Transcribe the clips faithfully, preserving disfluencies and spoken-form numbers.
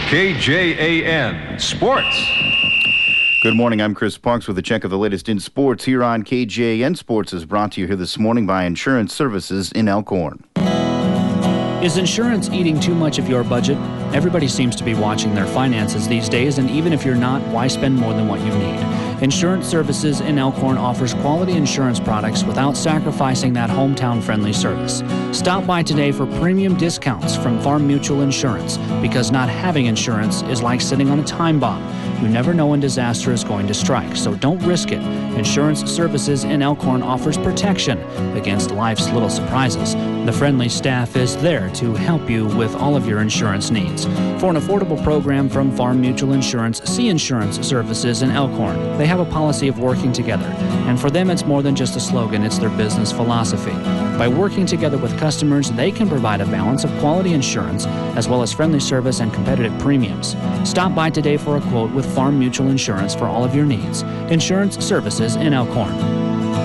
K J A N Sports. Good morning, I'm Chris Parks with a check of the latest in sports here on K J A N Sports, is brought to you here this morning by Insurance Services in Elkhorn. Is insurance eating too much of your budget? Everybody seems to be watching their finances these days, and even if you're not, why spend more than what you need? Insurance Services in Elkhorn offers quality insurance products without sacrificing that hometown-friendly service. Stop by today for premium discounts from Farm Mutual Insurance, because not having insurance is like sitting on a time bomb. You never know when disaster is going to strike, so don't risk it. Insurance Services in Elkhorn offers protection against life's little surprises. The friendly staff is there to help you with all of your insurance needs. For an affordable program from Farm Mutual Insurance, see Insurance Services in Elkhorn. They have a policy of working together, and for them it's more than just a slogan, it's their business philosophy. By working together with customers, they can provide a balance of quality insurance as well as friendly service and competitive premiums. Stop by today for a quote with Farm Mutual Insurance for all of your needs. Insurance Services in Elkhorn.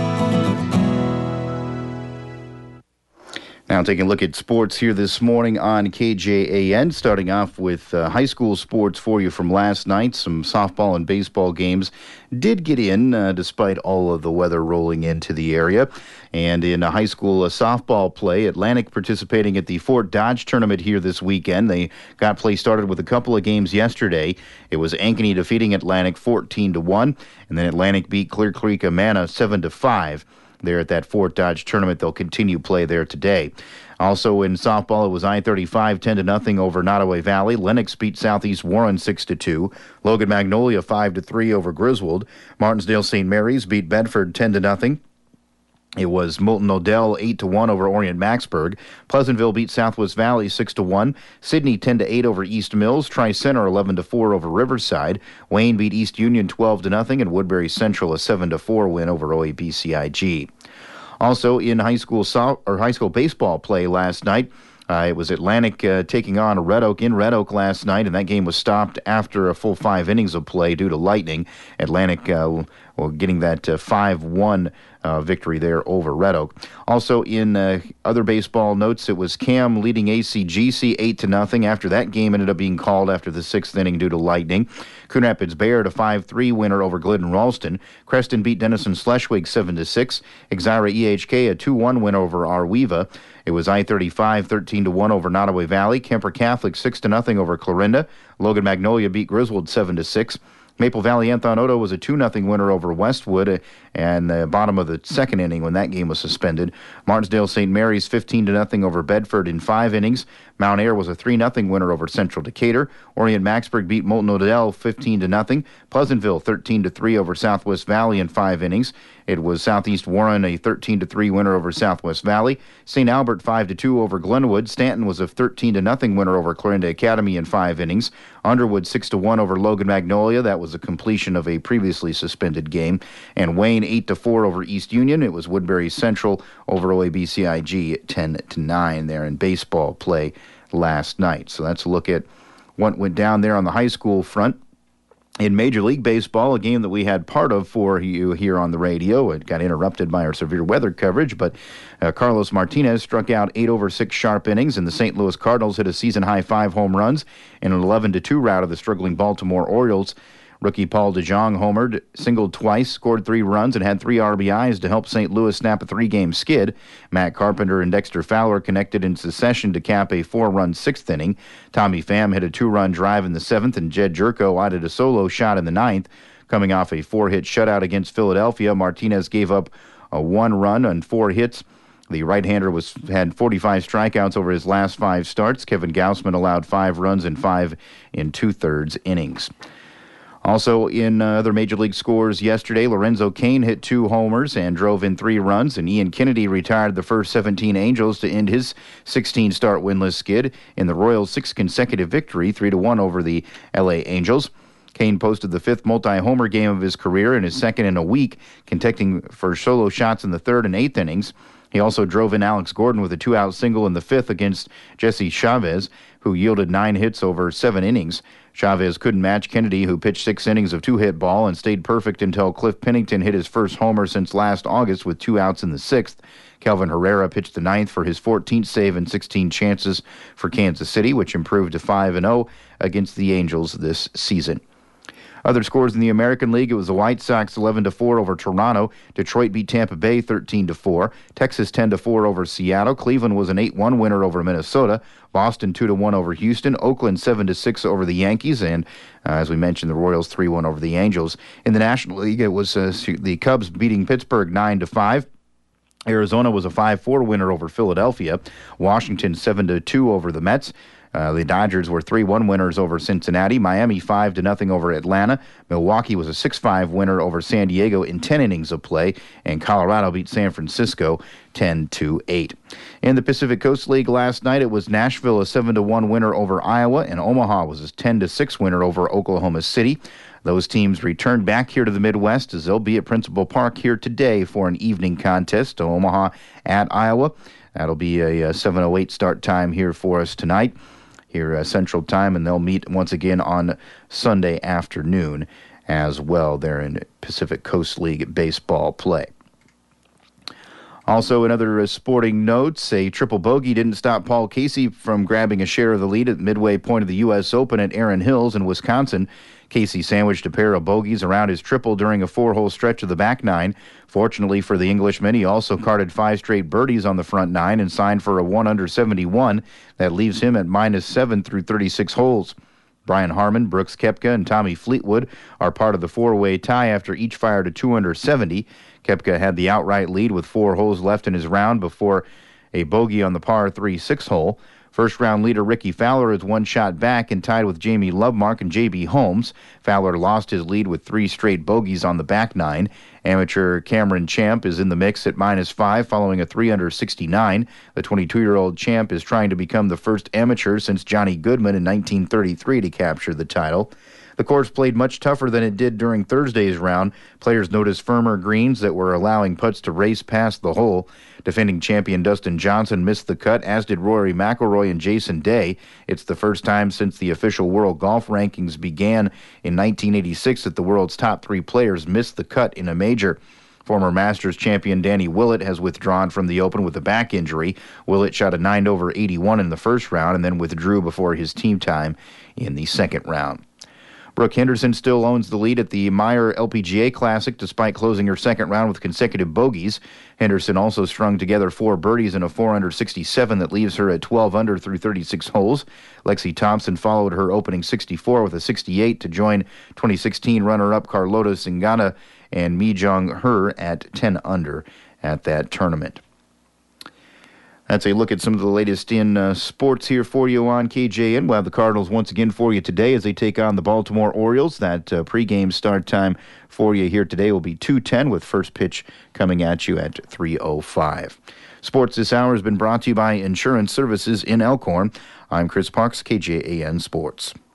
Now taking a look at sports here this morning on K J A N, starting off with uh, high school sports for you from last night. Some softball and baseball games did get in uh, despite all of the weather rolling into the area. And in a high school uh, softball play, Atlantic participating at the Fort Dodge tournament here this weekend. They got play started with a couple of games yesterday. It was Ankeny defeating Atlantic fourteen to one, and then Atlantic beat Clear Creek Amana seven to five. There at that Fort Dodge tournament. They'll continue play there today. Also in softball, it was I thirty-five ten to nothing over Nottoway Valley. Lennox beat Southeast Warren six to two. Logan Magnolia five to three over Griswold. Martinsdale Saint Mary's beat Bedford ten to nothing. It was Moulton Odell eight to one over Orient Maxburg. Pleasantville beat Southwest Valley six to one. Sydney ten to eight over East Mills. Tri-Center eleven to four over Riverside. Wayne beat East Union twelve to nothing, and Woodbury Central a seven to four win over O A B C I G. Also in high school so- or high school baseball play last night, Uh, it was Atlantic uh, taking on Red Oak in Red Oak last night, and that game was stopped after a full five innings of play due to lightning. Atlantic uh, well, getting that uh, five one uh, victory there over Red Oak. Also in uh, other baseball notes, it was Cam leading A C G C eight to nothing. After that game ended up being called after the sixth inning due to lightning. Coon Rapids Bayard a five three winner over Glidden Ralston. Creston beat Denison Schleswig seven to six. Exira E H K a two one win over Arweva. It was I thirty-five thirteen to one over Nottoway Valley. Kemper Catholic six to nothing over Clarinda. Logan Magnolia beat Griswold seven to six. Maple Valley Anthon Odo was a two nothing winner over Westwood, uh, and the bottom of the second inning when that game was suspended. Martinsdale Saint Mary's fifteen to nothing over Bedford in five innings. Mount Ayr was a three nothing winner over Central Decatur. Orient Maxburg beat Moulton Odell fifteen to nothing. Pleasantville thirteen to three over Southwest Valley in five innings. It was Southeast Warren a thirteen to three winner over Southwest Valley. Saint Albert five to two over Glenwood. Stanton was a thirteen to nothing winner over Clarinda Academy in five innings. Underwood six to one over Logan Magnolia. That was a completion of a previously suspended game. And Wayne eight to four over East Union. It was Woodbury Central over O A B C I G ten to nine there in baseball play last night. So that's a look at what went down there on the high school front. In Major League Baseball, a game that we had part of for you here on the radio. It got interrupted by our severe weather coverage, but uh, Carlos Martinez struck out eight over six sharp innings, and the Saint Louis Cardinals hit a season-high five home runs in an eleven to two rout of the struggling Baltimore Orioles. Rookie Paul DeJong homered, singled twice, scored three runs, and had three R B Is to help Saint Louis snap a three-game skid. Matt Carpenter and Dexter Fowler connected in succession to cap a four-run sixth inning. Tommy Pham hit a two-run drive in the seventh, and Jed Jerko added a solo shot in the ninth. Coming off a four-hit shutout against Philadelphia, Martinez gave up a one run on four hits. The right-hander was had forty-five strikeouts over his last five starts. Kevin Gausman allowed five runs and five in two-thirds innings. Also in uh, other Major League scores yesterday, Lorenzo Cain hit two homers and drove in three runs, and Ian Kennedy retired the first seventeen Angels to end his sixteen-start winless skid in the Royals' sixth consecutive victory, three to one over the L A Angels. Cain posted the fifth multi-homer game of his career and his second in a week, contesting for solo shots in the third and eighth innings. He also drove in Alex Gordon with a two-out single in the fifth against Jesse Chavez, who yielded nine hits over seven innings. Chavez couldn't match Kennedy, who pitched six innings of two-hit ball and stayed perfect until Cliff Pennington hit his first homer since last August with two outs in the sixth. Kelvin Herrera pitched the ninth for his fourteenth save and sixteen chances for Kansas City, which improved to five and oh against the Angels this season. Other scores in the American League, it was the White Sox eleven to four over Toronto. Detroit beat Tampa Bay thirteen to four. Texas ten to four over Seattle. Cleveland was an eight one winner over Minnesota. Boston two to one over Houston. Oakland seven to six over the Yankees. And uh, as we mentioned, the Royals three one over the Angels. In the National League, it was uh, the Cubs beating Pittsburgh nine to five. Arizona was a five four winner over Philadelphia. Washington seven to two over the Mets. Uh, the Dodgers were three one winners over Cincinnati. Miami five to nothing over Atlanta. Milwaukee was a six five winner over San Diego in ten innings of play. And Colorado beat San Francisco ten to eight. In the Pacific Coast League last night, it was Nashville a seven to one winner over Iowa. And Omaha was a ten to six winner over Oklahoma City. Those teams returned back here to the Midwest as they'll be at Principal Park here today for an evening contest. Omaha at Iowa. That'll be a seven oh eight start time here for us tonight. Here uh, Central Time, and they'll meet once again on Sunday afternoon as well. They're in Pacific Coast League baseball play. Also, in other uh, sporting notes, a triple bogey didn't stop Paul Casey from grabbing a share of the lead at the midway point of the U S Open at Erin Hills in Wisconsin. Casey sandwiched a pair of bogeys around his triple during a four-hole stretch of the back nine. Fortunately for the Englishman, he also carded five straight birdies on the front nine and signed for a one under seventy-one that leaves him at minus seven through thirty-six holes. Brian Harman, Brooks Koepka, and Tommy Fleetwood are part of the four-way tie after each fired a two under seventy. Koepka had the outright lead with four holes left in his round before a bogey on the par three six hole. First-round leader Ricky Fowler is one shot back and tied with Jamie Lovemark and J B. Holmes. Fowler lost his lead with three straight bogeys on the back nine. Amateur Cameron Champ is in the mix at minus five following a three under sixty-nine. The twenty-two-year-old Champ is trying to become the first amateur since Johnny Goodman in nineteen thirty-three to capture the title. The course played much tougher than it did during Thursday's round. Players noticed firmer greens that were allowing putts to race past the hole. Defending champion Dustin Johnson missed the cut, as did Rory McIlroy and Jason Day. It's the first time since the official World Golf Rankings began in nineteen eighty-six that the world's top three players missed the cut in a major. Former Masters champion Danny Willett has withdrawn from the Open with a back injury. Willett shot a nine over eighty-one in the first round and then withdrew before his team time in the second round. Brooke Henderson still owns the lead at the Meyer L P G A Classic despite closing her second round with consecutive bogeys. Henderson also strung together four birdies in a four under sixty-seven that leaves her at twelve under through thirty-six holes. Lexi Thompson followed her opening sixty-four with a sixty-eight to join twenty sixteen runner-up Carlota Cingana and Mi Jung Her at ten under at that tournament. That's a look at some of the latest in uh, sports here for you on K J N. We'll have the Cardinals once again for you today as they take on the Baltimore Orioles. That uh, pregame start time for you here today will be two ten with first pitch coming at you at three oh five. Sports this hour has been brought to you by Insurance Services in Elkhorn. I'm Chris Parks, K J A N Sports.